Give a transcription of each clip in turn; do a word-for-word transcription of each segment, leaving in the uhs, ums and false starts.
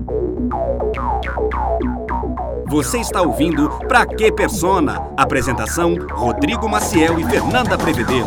Você está ouvindo Pra Que Persona? Apresentação, Rodrigo Maciel e Fernanda Prevedelo.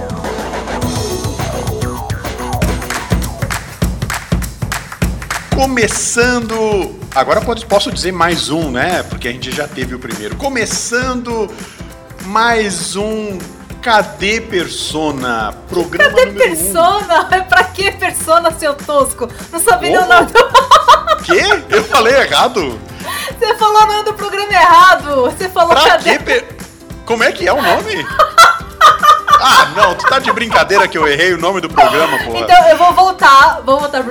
Começando... Agora posso dizer mais um, né? Porque a gente já teve o primeiro. Começando mais um Cadê Persona? Programa Cadê número Persona? Um. Pra que Persona, seu tosco? Não sabia o nome do... Quê? Eu falei errado? Você falou o nome do programa errado. Você falou pra cadê... Que per... Como é que é o nome? Ah, não. Tu tá de brincadeira que eu errei o nome do programa, porra. Então eu vou voltar. Vou voltar.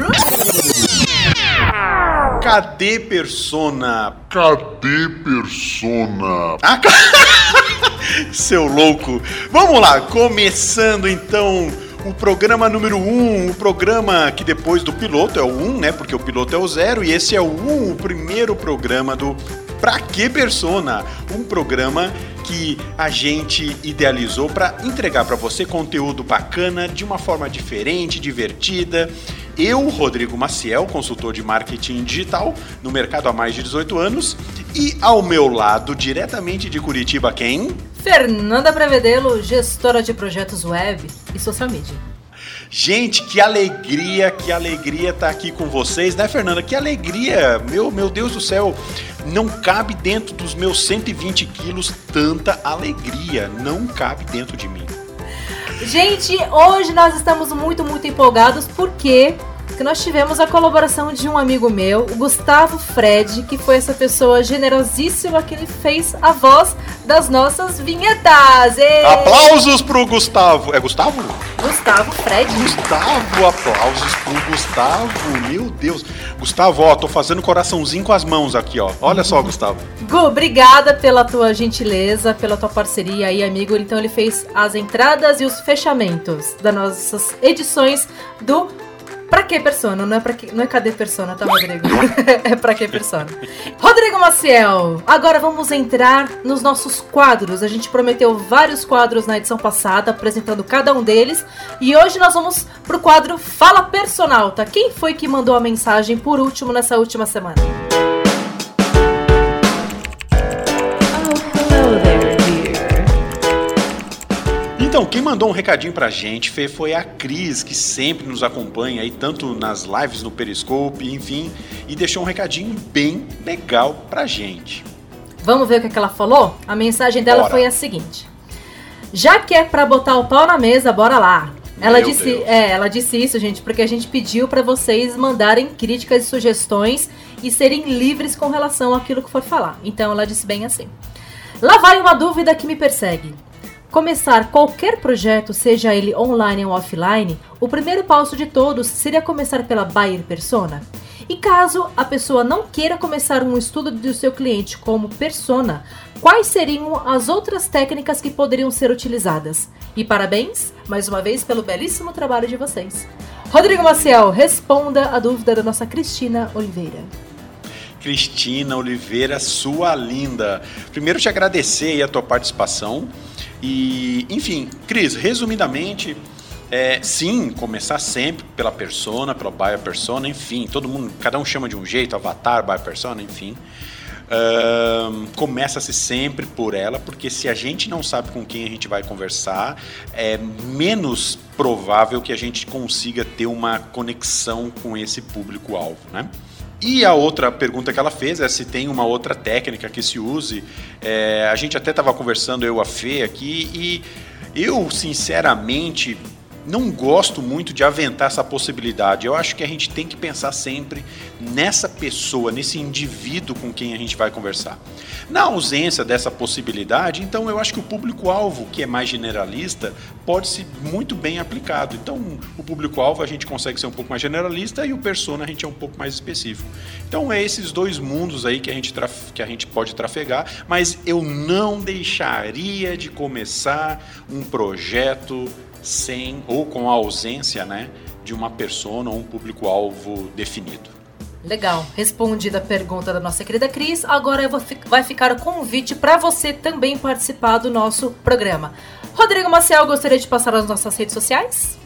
Cadê Persona? Cadê Persona? Ah, seu louco. Vamos lá, começando então o programa número um, o programa que depois do piloto é o um, né? Porque o piloto é o zero e esse é o um, o primeiro programa do Pra Que Persona? Um programa que a gente idealizou para entregar para você conteúdo bacana, de uma forma diferente, divertida. Eu, Rodrigo Maciel, consultor de marketing digital no mercado há mais de dezoito anos, e ao meu lado, diretamente de Curitiba, quem? Fernanda Prevedelo, gestora de projetos web e social media. Gente, que alegria, que alegria estar aqui com vocês, né, Fernanda? Que alegria, meu, meu Deus do céu, não cabe dentro dos meus cento e vinte quilos tanta alegria, não cabe dentro de mim. Gente, hoje nós estamos muito, muito empolgados porque nós tivemos a colaboração de um amigo meu, o Gustavo Fred, que foi essa pessoa generosíssima que ele fez a voz das nossas vinhetas. E... Aplausos pro Gustavo. É Gustavo? Gustavo Fred. Gustavo, aplausos pro Gustavo. Meu Deus. Gustavo, ó, tô fazendo coraçãozinho com as mãos aqui, ó. Olha só, Gustavo. Gu, obrigada pela tua gentileza, pela tua parceria aí, amigo. Então ele fez as entradas e os fechamentos das nossas edições do Pra Que Persona? Não é, pra que, não é Cadê Persona, tá, Rodrigo? É Pra Que Persona. Rodrigo Maciel, agora vamos entrar nos nossos quadros. A gente prometeu vários quadros na edição passada, apresentando cada um deles. E hoje nós vamos pro quadro Fala Personalta. Quem foi que mandou a mensagem por último nessa última semana? Então, quem mandou um recadinho pra gente foi a Cris, que sempre nos acompanha aí, tanto nas lives no Periscope, enfim, e deixou um recadinho bem legal pra gente. Vamos ver o que ela falou? A mensagem dela Bora. Foi a seguinte: já que é pra botar o pau na mesa, bora lá. Ela Meu disse, Deus. é, ela disse isso, gente, porque a gente pediu pra vocês mandarem críticas e sugestões e serem livres com relação àquilo que for falar. Então ela disse bem assim: lá vai uma dúvida que me persegue. Começar qualquer projeto, seja ele online ou offline, o primeiro passo de todos seria começar pela buyer persona. E caso a pessoa não queira começar um estudo do seu cliente como persona, quais seriam as outras técnicas que poderiam ser utilizadas? E parabéns, mais uma vez, pelo belíssimo trabalho de vocês. Rodrigo Maciel, responda a dúvida da nossa Cristina Oliveira. Cristina Oliveira, sua linda. Primeiro te agradecer aí a tua participação. E, enfim, Cris, resumidamente, é, sim, começar sempre pela persona, pela buyer persona, enfim, todo mundo, cada um chama de um jeito, avatar, buyer persona, enfim. Um, começa-se sempre por ela, porque se a gente não sabe com quem a gente vai conversar, é menos provável que a gente consiga ter uma conexão com esse público-alvo, né? E a outra pergunta que ela fez é se tem uma outra técnica que se use. É, a gente até estava conversando, eu e a Fê aqui, e eu, sinceramente, não gosto muito de aventar essa possibilidade. Eu acho que a gente tem que pensar sempre nessa pessoa, nesse indivíduo com quem a gente vai conversar. Na ausência dessa possibilidade, então eu acho que o público-alvo, que é mais generalista, pode ser muito bem aplicado. Então, o público-alvo a gente consegue ser um pouco mais generalista e o persona a gente é um pouco mais específico. Então, é esses dois mundos aí que a gente, traf... que a gente pode trafegar, mas eu não deixaria de começar um projeto sem ou com a ausência, né, de uma persona ou um público-alvo definido. Legal, respondida a pergunta da nossa querida Cris, agora eu vou fi- vai ficar o convite para você também participar do nosso programa. Rodrigo Maciel, gostaria de passar as nossas redes sociais?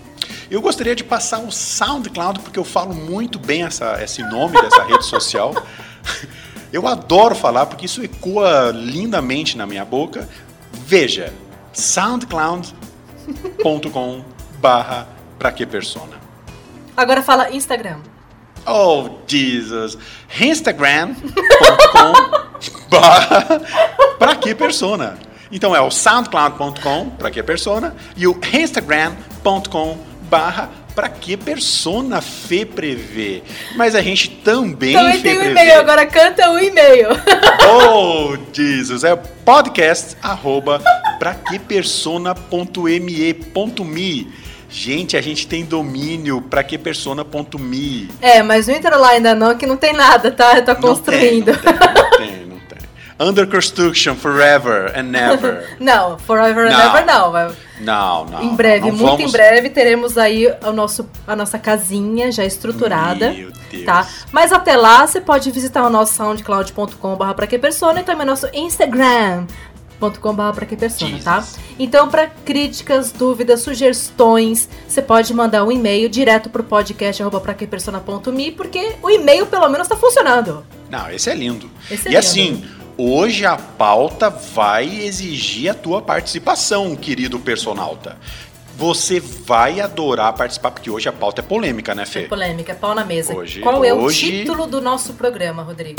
Eu gostaria de passar o SoundCloud, porque eu falo muito bem essa, esse nome dessa rede social. Eu adoro falar, porque isso ecoa lindamente na minha boca. Veja, soundcloud ponto com barra pra que persona. Agora fala Instagram. Oh, Jesus. Instagram ponto com barra pra que persona. Então é o soundcloud ponto com pra que persona e o instagram ponto com barra pra que persona Fê Prevê. Mas a gente também Também Fê tem o Prevê. e-mail, agora canta o e-mail. Oh, Jesus. É podcast arroba pra que persona ponto me ponto me. Gente, a gente tem domínio pra que persona ponto me. É, mas não entra lá ainda não, que não tem nada, tá? Eu tô construindo. Não tem, não tem, não tem, não tem. Under construction forever and never. Não, forever and Não. never não. Mas Não, não. em breve, não muito vamos... em breve, teremos aí o nosso, a nossa casinha já estruturada. Meu Deus. Tá? Mas até lá, você pode visitar o nosso soundcloud ponto com barra pra que persona e também nosso Instagram ponto com barra pra que persona, tá? Então, para críticas, dúvidas, sugestões, você pode mandar um e-mail direto pro podcast arroba pra que persona ponto me, porque o e-mail pelo menos tá funcionando. Não, esse é lindo. Esse é e lindo. assim, hoje a pauta vai exigir a tua participação, querido personalta. Você vai adorar participar, porque hoje a pauta é polêmica, né, Fê? É polêmica, é pau na mesa. Hoje- Qual é hoje- o título do nosso programa, Rodrigo?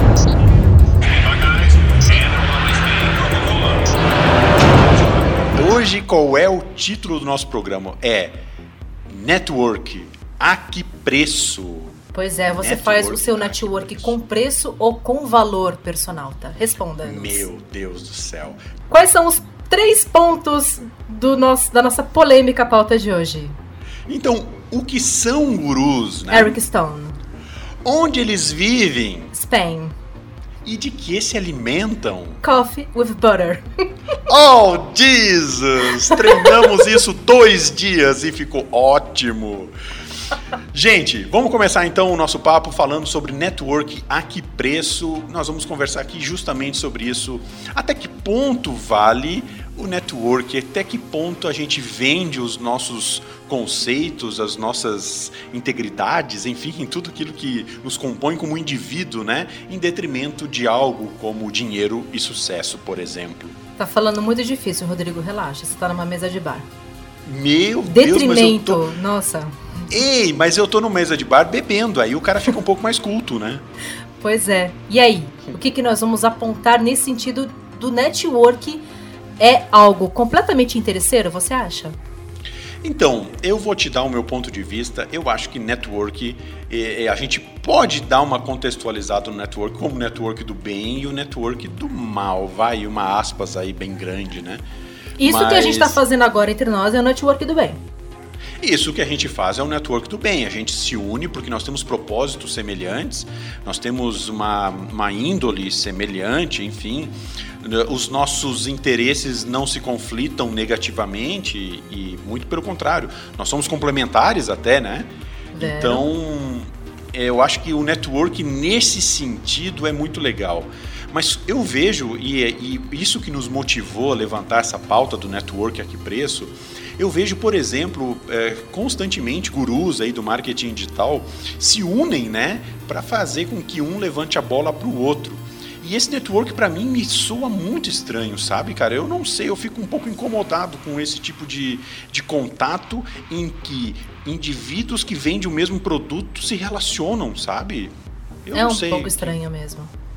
Hoje, qual é o título do nosso programa? É Network. A que preço? Pois é, você Network, faz o seu tá, network que com preço ou com valor, personalta? Responda-nos. Meu Deus do céu. Quais são os três pontos do nosso, da nossa polêmica pauta de hoje? Então, o que são gurus, né? Eric Stone, Onde eles vivem Spain, e de que se alimentam? Coffee with Butter. Oh, Jesus! Treinamos isso dois dias e ficou ótimo. Gente, vamos começar então o nosso papo falando sobre network, a que preço. Nós vamos conversar aqui justamente sobre isso. Até que ponto vale o network? Até que ponto a gente vende os nossos conceitos, as nossas integridades, enfim, tudo aquilo que nos compõe como indivíduo, né? Em detrimento de algo como dinheiro e sucesso, por exemplo. Tá falando muito difícil, Rodrigo, relaxa, você tá numa mesa de bar. Meu Deus, mas eu Detrimento, tô... nossa. Ei, mas eu tô numa mesa de bar bebendo, aí o cara fica um pouco mais culto, né? Pois é. E aí, o que, que nós vamos apontar nesse sentido do network? É algo completamente interesseiro, você acha? Então, eu vou te dar o meu ponto de vista. Eu acho que network, eh, a gente pode dar uma contextualizada no network como o network do bem e o network do mal. Vai, uma aspas aí bem grande, né? Isso Mas... que a gente tá fazendo agora entre nós é o network do bem. Isso que a gente faz é o network do bem, a gente se une porque nós temos propósitos semelhantes, nós temos uma, uma índole semelhante, enfim, os nossos interesses não se conflitam negativamente e, muito pelo contrário, nós somos complementares até, né? Vero. Então, eu acho que o network nesse sentido é muito legal. Mas eu vejo, e, e isso que nos motivou a levantar essa pauta do network a que preço, eu vejo, por exemplo, é, constantemente gurus aí do marketing digital se unem, né, para fazer com que um levante a bola para o outro. E esse network para mim me soa muito estranho, sabe, cara? Eu não sei, eu fico um pouco incomodado com esse tipo de, de contato em que indivíduos que vendem o mesmo produto se relacionam, sabe? Eu é não um sei. pouco estranho mesmo.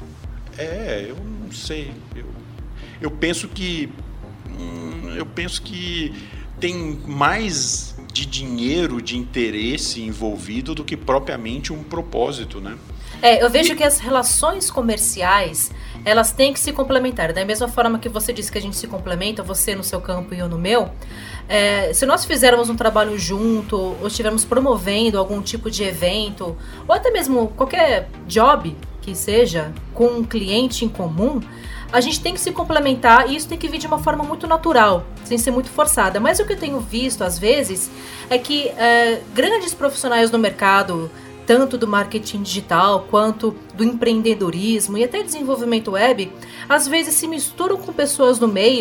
É, eu não sei. Eu, eu penso que. Hum, eu penso que tem mais de dinheiro, de interesse envolvido do que propriamente um propósito, né? É, eu vejo que as relações comerciais, elas têm que se complementar. Da mesma forma que você disse que a gente se complementa, você no seu campo e eu no meu, é, se nós fizermos um trabalho junto, ou estivermos promovendo algum tipo de evento, ou até mesmo qualquer job que seja, com um cliente em comum, a gente tem que se complementar e isso tem que vir de uma forma muito natural, sem ser muito forçada. Mas o que eu tenho visto, às vezes, é que é, grandes profissionais no mercado, tanto do marketing digital, quanto do empreendedorismo e até desenvolvimento web, às vezes se misturam com pessoas no meio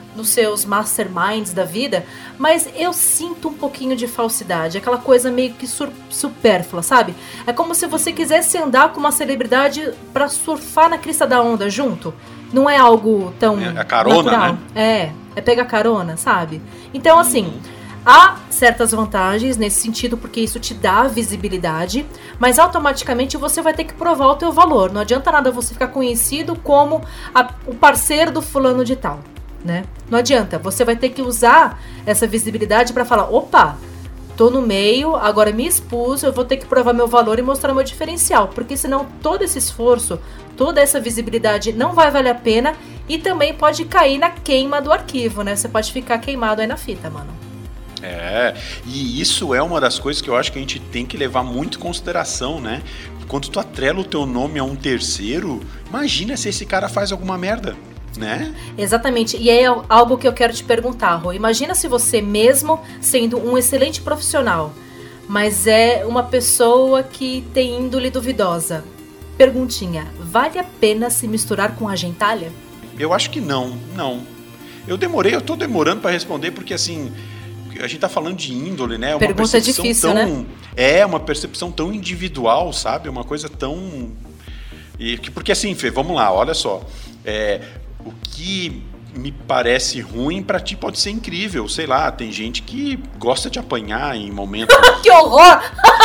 nos seus masterminds da vida, mas eu sinto um pouquinho de falsidade, aquela coisa meio que sur- supérflua, sabe? É como se você quisesse andar com uma celebridade pra surfar na crista da onda junto. Não é algo tão É a carona, natural. né? É, é pegar carona, sabe? Então, assim, há certas vantagens nesse sentido, porque isso te dá visibilidade, mas automaticamente você vai ter que provar o teu valor. Não adianta nada você ficar conhecido como a, o parceiro do fulano de tal, né? Não adianta, você vai ter que usar essa visibilidade para falar, opa, tô no meio, agora me expus, eu vou ter que provar meu valor e mostrar meu diferencial, porque senão todo esse esforço, toda essa visibilidade não vai valer a pena e também pode cair na queima do arquivo, né? Você pode ficar queimado aí na fita, mano. É, e isso é uma das coisas que eu acho que a gente tem que levar muito em consideração, né? Quando tu atrela o teu nome a um terceiro, imagina se esse cara faz alguma merda, né? Exatamente, e é algo que eu quero te perguntar, Rô. Imagina se você mesmo, sendo um excelente profissional, mas é uma pessoa que tem índole duvidosa. Perguntinha, vale a pena se misturar com a gentalha? Eu acho que não, não. Eu demorei, eu tô demorando pra responder porque assim, a gente tá falando de índole, né? É uma Pergunta percepção difícil, tão, né? É uma percepção tão individual, sabe? Uma coisa tão... E, que- porque assim, Fê, vamos lá, olha só. É, o que me parece ruim pra ti pode ser incrível, sei lá, tem gente que gosta de apanhar em momentos... Que horror!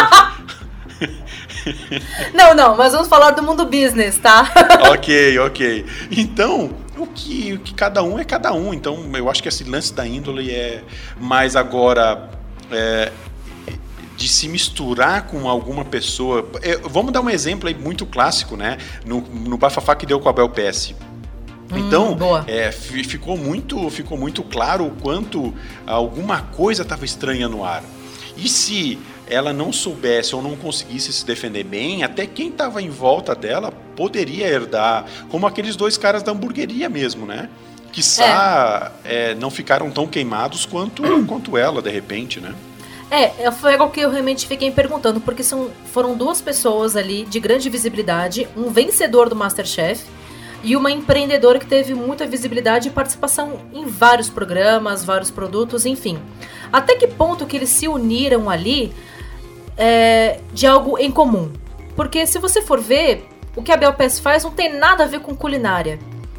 Não, não, mas vamos falar do mundo business, tá? Ok, ok. Então, o que, o que cada um é cada um. Então, eu acho que esse lance da índole é mais agora é, de se misturar com alguma pessoa. É, vamos dar um exemplo aí muito clássico, né? No, no bafafá que deu com a Bel Pesce. Então, Hum, boa. é, fi- ficou, muito, ficou muito claro o quanto alguma coisa estava estranha no ar. E se ela não soubesse ou não conseguisse se defender bem, até quem estava em volta dela poderia herdar, como aqueles dois caras da hamburgueria mesmo, né? Quiçá é, não ficaram tão queimados quanto, quanto ela, de repente, né? É, foi algo que eu realmente fiquei me perguntando, porque são, foram duas pessoas ali de grande visibilidade, um vencedor do MasterChef e uma empreendedora que teve muita visibilidade e participação em vários programas, vários produtos, enfim. Até que ponto que eles se uniram ali é, de algo em comum? Porque se você for ver, o que a Bel Pesce faz não tem nada a ver com culinária.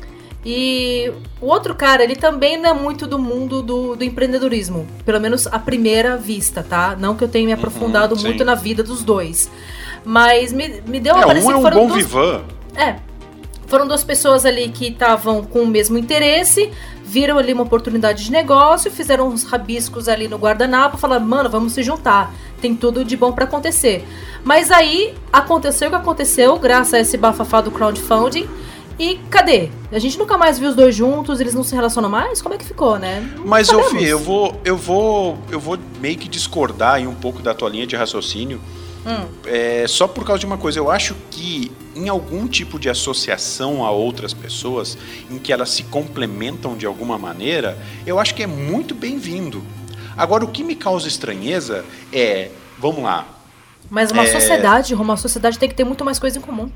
E o outro cara, ele também não é muito do mundo do, do empreendedorismo. Pelo menos à primeira vista, tá? Não que eu tenha me aprofundado Uhum, muito sim. na vida dos dois. Mas me, me deu a É, parecer um é que um foram bom duas... vivan. É, foram duas pessoas ali que estavam com o mesmo interesse, viram ali uma oportunidade de negócio, fizeram uns rabiscos ali no guardanapo, falaram, mano, vamos se juntar, tem tudo de bom pra acontecer. Mas aí, aconteceu o que aconteceu, graças a esse bafafá do crowdfunding, e cadê? A gente nunca mais viu os dois juntos, eles não se relacionam mais? Como é que ficou, né? Não Mas, ô, sabemos. Fê, eu vou, eu, vou, eu vou meio que discordar aí um pouco da tua linha de raciocínio. Hum. É, só por causa de uma coisa, eu acho que em algum tipo de associação a outras pessoas, em que elas se complementam de alguma maneira, eu acho que é muito bem-vindo. Agora, o que me causa estranheza é, vamos lá, Mas uma É. sociedade, uma sociedade tem que ter muito mais coisa em comum.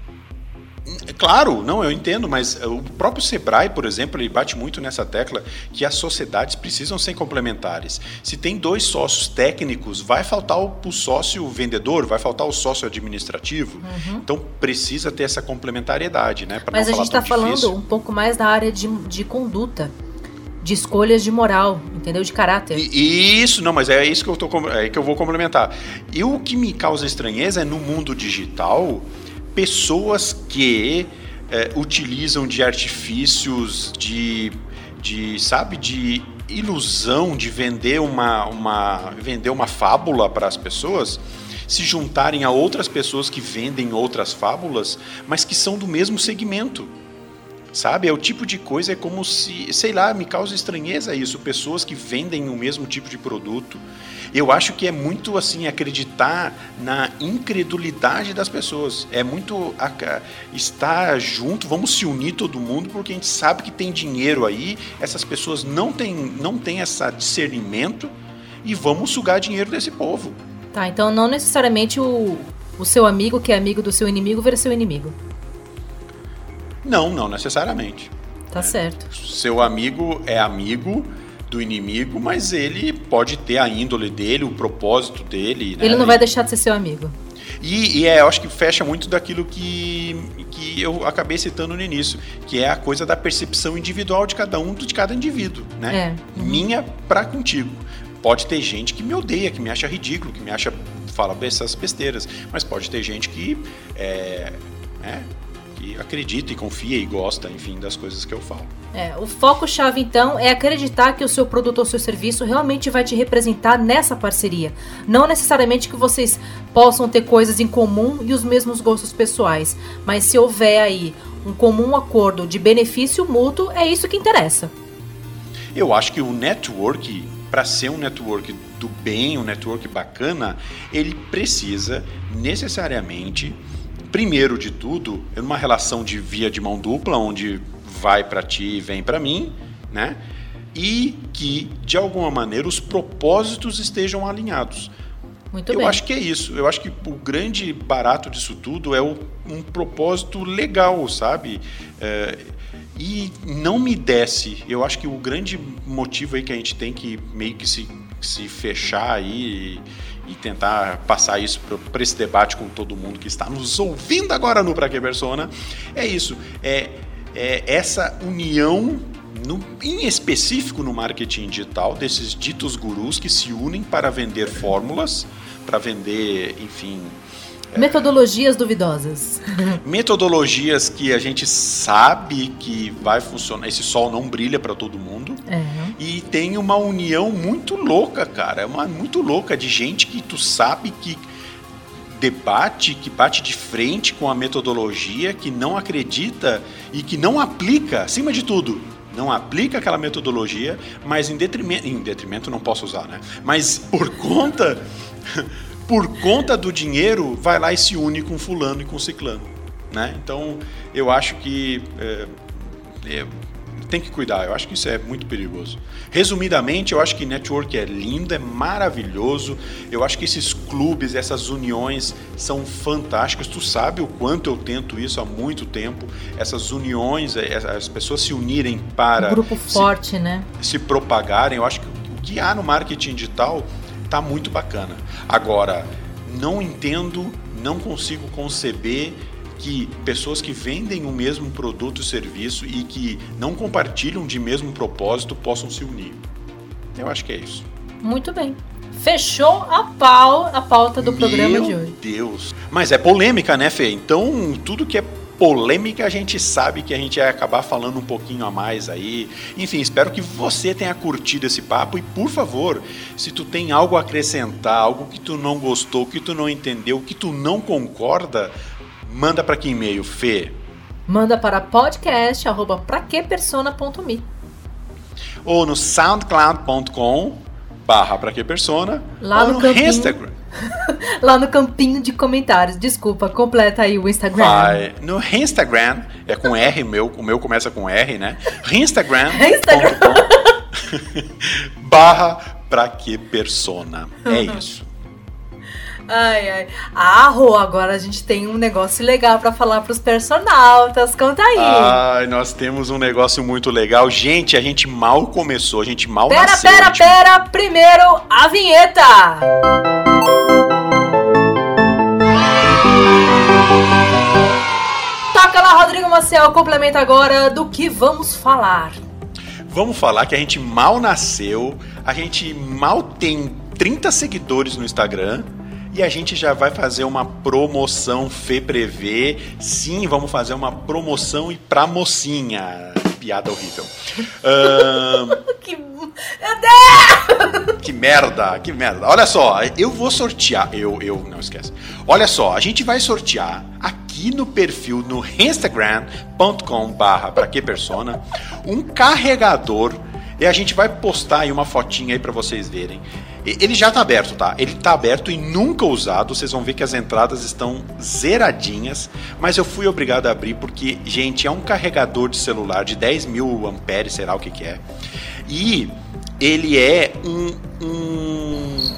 claro, não, eu entendo, mas o próprio Sebrae, por exemplo, ele bate muito nessa tecla que as sociedades precisam ser complementares. Se tem dois sócios técnicos, vai faltar o, o sócio vendedor, vai faltar o sócio administrativo. Então precisa ter essa complementariedade, né? pra Mas não a falar gente tá tão falando difícil. um pouco mais da área de, de conduta, de escolhas de moral, entendeu? De caráter. E- Isso, não, mas é isso que eu, tô, com- é que eu vou complementar. E o que me causa estranheza é no mundo digital, pessoas que é, utilizam de artifícios, de, de, sabe, de ilusão, de vender uma, uma, vender uma fábula para as pessoas, se juntarem a outras pessoas que vendem outras fábulas, mas que são do mesmo segmento. Sabe, é o tipo de coisa, é como se, sei lá, me causa estranheza isso, pessoas que vendem o mesmo tipo de produto. Eu acho que é muito assim, acreditar na incredulidade das pessoas. É muito a- estar junto, vamos se unir todo mundo, porque a gente sabe que tem dinheiro aí, essas pessoas não têm, não têm esse discernimento e vamos sugar dinheiro desse povo. Tá, então não necessariamente o, o seu amigo, que é amigo do seu inimigo, vira seu inimigo. Não, não necessariamente. Tá certo. Seu amigo é amigo do inimigo, mas ele pode ter a índole dele, o propósito dele. Né? Ele não vai deixar de ser seu amigo. E, e é, eu acho que fecha muito daquilo que, que eu acabei citando no início, que é a coisa da percepção individual de cada um, de cada indivíduo, né? É. Uhum. Minha pra contigo. Pode ter gente que me odeia, que me acha ridículo, que me acha, fala essas besteiras, mas pode ter gente que, é, é, que acredita e confia e gosta, enfim, das coisas que eu falo. É, o foco-chave, então, é acreditar que o seu produto ou seu serviço realmente vai te representar nessa parceria. Não necessariamente que vocês possam ter coisas em comum e os mesmos gostos pessoais, mas se houver aí um comum acordo de benefício mútuo, é isso que interessa. Eu acho que o network, para ser um network do bem, um network bacana, ele precisa necessariamente, primeiro de tudo, é uma relação de via de mão dupla, onde vai para ti e vem para mim, né? E que, de alguma maneira, os propósitos estejam alinhados. Muito Eu bem. acho que é isso. Eu acho que o grande barato disso tudo é o, um propósito legal, sabe? É, e não me desce. Eu acho que o grande motivo aí que a gente tem que meio que se, se fechar aí e, e tentar passar isso para esse debate com todo mundo que está nos ouvindo agora no Pra Que Persona é isso. É, é essa união, no, em específico no marketing digital, desses ditos gurus que se unem para vender fórmulas, para vender, enfim... Metodologias duvidosas. Metodologias que a gente sabe que vai funcionar. Esse sol não brilha para todo mundo. É. E tem uma união muito louca, cara. É uma muito louca de gente que tu sabe que debate, que bate de frente com a metodologia, que não acredita e que não aplica, acima de tudo, não aplica aquela metodologia, mas em detrimento, em detrimento não posso usar, né? Mas por conta, por conta do dinheiro, vai lá e se une com fulano e com ciclano, né? Então, eu acho que é, é, tem que cuidar, eu acho que isso é muito perigoso. Resumidamente, eu acho que network é lindo, é maravilhoso, eu acho que esses clubes, essas uniões são fantásticas, tu sabe o quanto eu tento isso há muito tempo, essas uniões, as pessoas se unirem para... Um grupo se, forte, né? Se propagarem, eu acho que o que há no marketing digital tá muito bacana. Agora, não entendo, não consigo conceber que pessoas que vendem o mesmo produto e serviço e que não compartilham de mesmo propósito possam se unir. Eu acho que é isso. Muito bem. Fechou a, pau, a pauta do programa Meu de hoje. Meu Deus. Mas é polêmica, né, Fê? Então, tudo que é polêmica, a gente sabe que a gente vai acabar falando um pouquinho a mais aí. Enfim, espero que você tenha curtido esse papo e, por favor, se tu tem algo a acrescentar, algo que tu não gostou, que tu não entendeu, que tu não concorda, manda para que e-mail, Fê? Manda para podcast arroba praquepersona ponto me ou no soundcloud ponto com barra praquepersona lá ou no, no campinho, Instagram. Lá no campinho de comentários. Desculpa, completa aí o Instagram. Vai no Instagram, é com R, meu, o meu começa com R, né? Instagram. Instagram. barra praquepersona. É isso. Ai, ai. Ah, Rô, agora a gente tem um negócio legal pra falar pros personautas. Conta aí. Ai, nós temos um negócio muito legal. Gente, a gente mal começou, a gente mal pera, nasceu. Pera, gente... pera, primeiro a vinheta. Toca lá, Rodrigo Maciel, complementa agora do que vamos falar. Vamos falar que a gente mal nasceu, a gente mal tem trinta seguidores no Instagram. E a gente já vai fazer uma promoção Fê Prevê. Sim, vamos fazer uma promoção e pra mocinha. Piada horrível. Um, que... Meu Deus! Que merda, que merda. Olha só, eu vou sortear. Eu, eu, não esquece. Olha só, a gente vai sortear aqui no perfil no instagram ponto com barra praquepersona um carregador. E a gente vai postar aí uma fotinha aí pra vocês verem. Ele já tá aberto, tá? Ele tá aberto e nunca usado. Vocês vão ver que as entradas estão zeradinhas. Mas eu fui obrigado a abrir porque, gente, é um carregador de celular de dez mil amperes, sei lá o que que é. E ele é um... Um,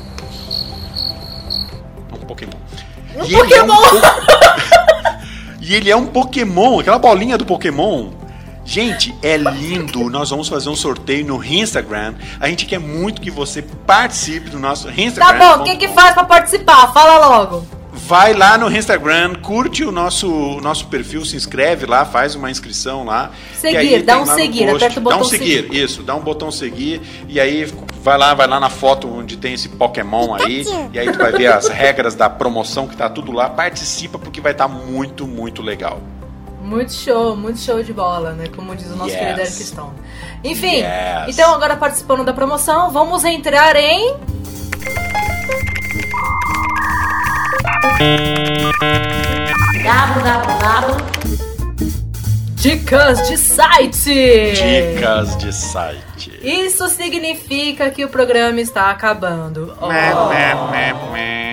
um Pokémon. Um e Pokémon! Ele é um, e ele é um Pokémon, aquela bolinha do Pokémon. Gente, é lindo. Nós vamos fazer um sorteio no Instagram. A gente quer muito que você participe do nosso Instagram. Tá bom, o que que faz pra participar? Fala logo. Vai lá no Instagram, curte o nosso, o nosso perfil, se inscreve lá, faz uma inscrição lá. Seguir, dá um seguir, aperta o botão seguir. Dá um seguir, seguir, isso, dá um botão seguir. E aí vai lá, vai lá na foto onde tem esse Pokémon aí. E aí tu vai ver as regras da promoção que tá tudo lá. Participa porque vai estar tá muito, muito legal. Muito show, muito show de bola, né? Como diz o nosso Yes. querido Eric Stone. Enfim, Yes. então agora participando da promoção, vamos entrar em... Dicas de site! Dicas de site. Isso significa que o programa está acabando. Oh. Mé, mé, mé, mé.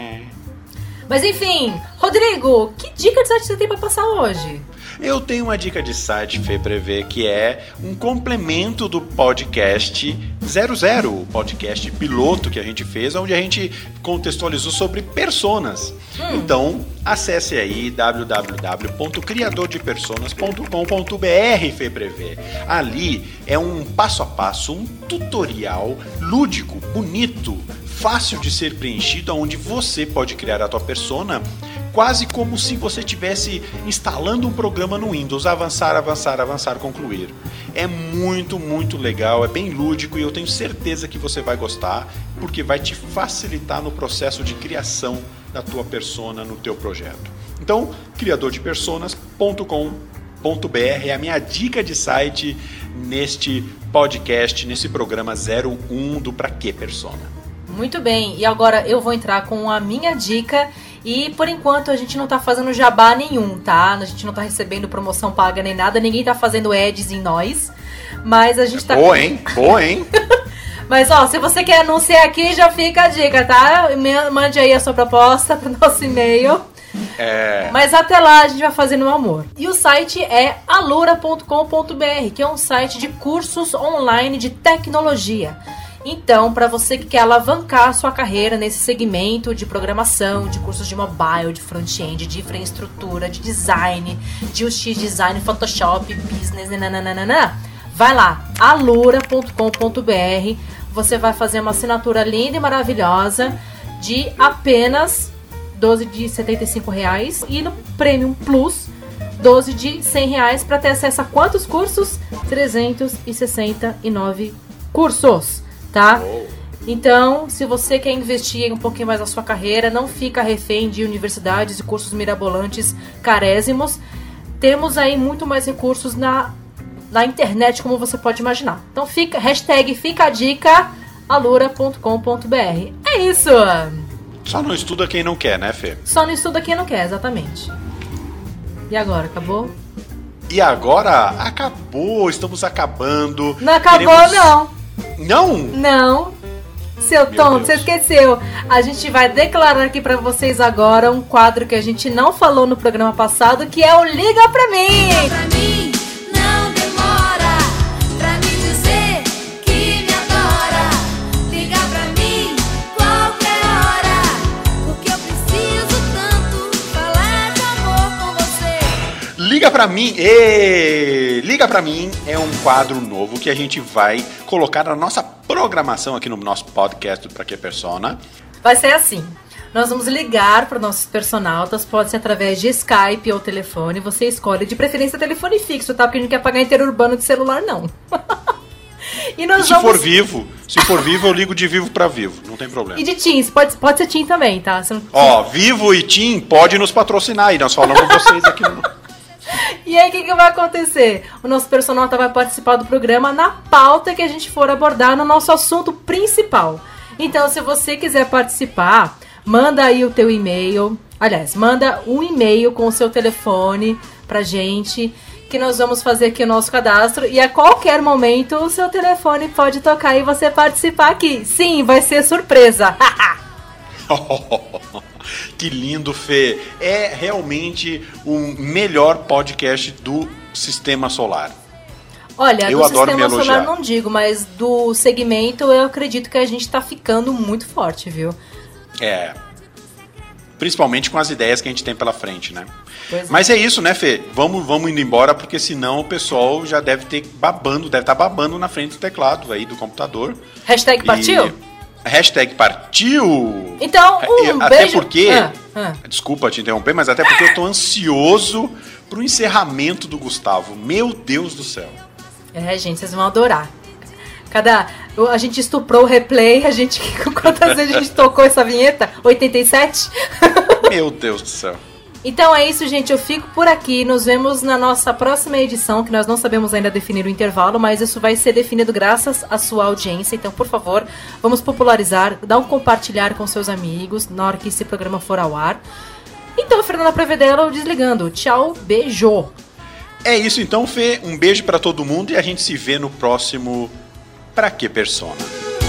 Mas enfim, Rodrigo, que dica de site você tem pra passar hoje? Eu tenho uma dica de site, Fê Prevê, que é um complemento do podcast zero zero, o podcast piloto que a gente fez, onde a gente contextualizou sobre personas. Hum. Então, acesse aí w w w ponto criador de personas ponto com ponto b r, Fê Prevê. Ali é um passo a passo, um tutorial lúdico, bonito, fácil de ser preenchido, onde você pode criar a tua persona quase como se você estivesse instalando um programa no Windows, avançar, avançar, avançar, concluir. É muito, muito legal, é bem lúdico e eu tenho certeza que você vai gostar, porque vai te facilitar no processo de criação da tua persona no teu projeto. Então, criador de personas ponto com ponto b r é a minha dica de site neste podcast, nesse programa zero um do Pra Que Persona. Muito bem, e agora eu vou entrar com a minha dica. E por enquanto a gente não tá fazendo jabá nenhum, tá? A gente não tá recebendo promoção paga nem nada, ninguém tá fazendo ads em nós. Mas a gente tá... Boa, hein? Boa, hein? Mas ó, se você quer anunciar aqui, já fica a dica, tá? Mande aí a sua proposta pro nosso e-mail. É... Mas até lá a gente vai fazer no amor. E o site é alura ponto com ponto b r, que é um site de cursos online de tecnologia. Então, para você que quer alavancar a sua carreira nesse segmento de programação, de cursos de mobile, de front-end, de infraestrutura, de design, de U X design, Photoshop, business, nananana, vai lá, alura ponto com ponto b r. Você vai fazer uma assinatura linda e maravilhosa de apenas doze de setenta e cinco reais e no Premium Plus doze de cem reais para ter acesso a quantos cursos? trezentos e sessenta e nove cursos. Tá? Então, se você quer investir um pouquinho mais na sua carreira, não fica refém de universidades e cursos mirabolantes carésimos, temos aí muito mais recursos na, na internet, como você pode imaginar. Então, fica, hashtag fica a dica, alura ponto com ponto b r. É isso! Só não estuda quem não quer, né, Fê? Só não estuda quem não quer, exatamente. E agora, acabou? E agora, acabou, estamos acabando. Não acabou, Queremos... não! Não? Não. Seu tonto, você esqueceu. A gente vai declarar aqui pra vocês agora um quadro que a gente não falou no programa passado, que é o Liga Pra Mim. Liga pra mim, não demora, pra me dizer que me adora. Liga pra mim, qualquer hora, porque eu preciso tanto falar de amor com você. Liga Pra Mim, Ê! Liga Pra Mim é um quadro novo que a gente vai colocar na nossa programação aqui no nosso podcast do Pra Que Persona. Vai ser assim. Nós vamos ligar para nossos personautas, pode ser através de Skype ou telefone. Você escolhe, de preferência telefone fixo, tá? Porque a gente não quer pagar interurbano de celular, não. E nós se vamos... for vivo, se for vivo, eu ligo de vivo pra vivo, não tem problema. E de Teams, pode, pode ser Team também, tá? Você não... Ó, Vivo e Tim pode nos patrocinar aí, nós falamos com vocês aqui no... E aí, o que, que vai acontecer? O nosso personauta vai participar do programa na pauta que a gente for abordar no nosso assunto principal. Então, se você quiser participar, manda aí o teu e-mail. Aliás, manda um e-mail com o seu telefone pra gente, que nós vamos fazer aqui o nosso cadastro. E a qualquer momento, o seu telefone pode tocar e você participar aqui. Sim, vai ser surpresa. Que lindo, Fê. É realmente o melhor podcast do Sistema Solar. Olha, eu do adoro Sistema me elogiar. Solar não digo, mas do segmento eu acredito que a gente tá ficando muito forte, viu? É. principalmente com as ideias que a gente tem pela frente, né? Pois Mas é isso, né, Fê? Vamos, vamos indo embora, porque senão o pessoal já deve ter babando, deve estar babando na frente do teclado aí, do computador. Hashtag partiu? E... Hashtag partiu! Então, um até beijo... porque, Ah, ah. desculpa te interromper, mas até porque eu tô ansioso pro encerramento do Gustavo. Meu Deus do céu. É, gente, vocês vão adorar. Cada... A gente estuprou o replay, a gente... Quantas vezes a gente tocou essa vinheta? oitenta e sete? Meu Deus do céu. Então é isso, gente. Eu fico por aqui. Nos vemos na nossa próxima edição, que nós não sabemos ainda definir o intervalo, mas isso vai ser definido graças à sua audiência. Então, por favor, vamos popularizar, dá um compartilhar com seus amigos na hora que esse programa for ao ar. Então, Fernanda Prevedelo desligando. Tchau, beijo. É isso então, Fê. Um beijo pra todo mundo e a gente se vê no próximo Pra Que Persona?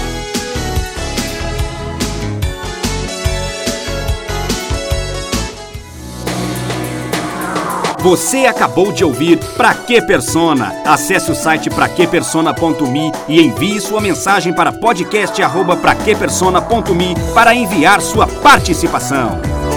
Você acabou de ouvir Pra Que Persona? Acesse o site pra que persona ponto me e envie sua mensagem para podcast arroba pra que persona ponto me para enviar sua participação.